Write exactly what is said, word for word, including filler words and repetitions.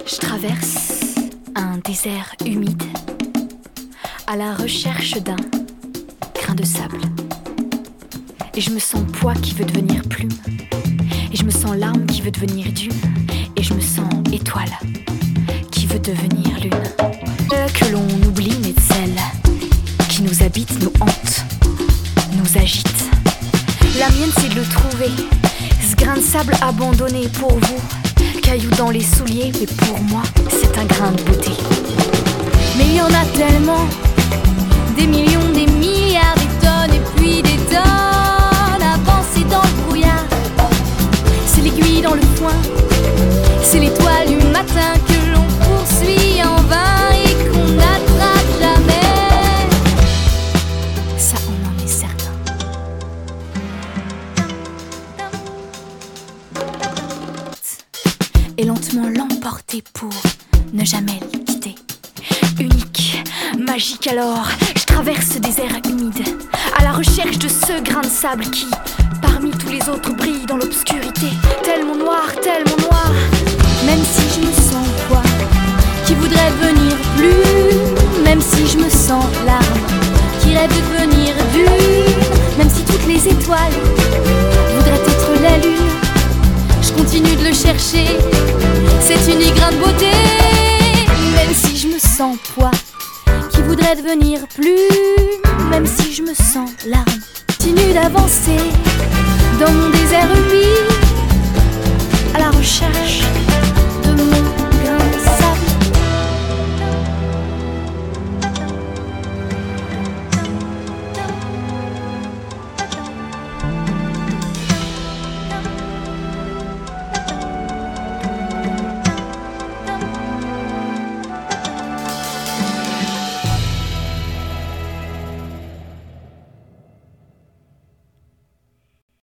Je traverse un désert humide à la recherche d'un grain de sable. Et je me sens poids qui veut devenir plume. Et je me sens larme qui veut devenir dune. Et je me sens étoile qui veut devenir lune. Que l'on oublie mais celle qui nous habite, nous hante, nous agite. La mienne c'est de le trouver, ce grain de sable abandonné pour vous. Cailloux dans les souliers, mais pour moi c'est un grain de beauté. Mais il y en a tellement, des millions, des milliards, des tonnes et puis des tonnes. Avancer dans le brouillard, c'est l'aiguille dans le foin, c'est l'étoile du matin que l'on poursuit en vain et qu'on n'attrape jamais. Ça on en est certain. Et lentement l'emporter pour ne jamais le quitter. Unique, magique alors, je traverse ce désert humide à la recherche de ce grain de sable qui, parmi tous les autres, brille dans l'obscurité. Tellement noir, tellement noir. Même si je me sens quoi qui voudrait devenir plus. Même si je me sens larme qui rêve de devenir dune. Même si toutes les étoiles voudraient être la lune, je continue de le chercher, cet unique grain de beauté. Même si je me sens poids qui voudrait devenir plume. Même si je me sens larme, continue d'avancer dans mon désert humide à la recherche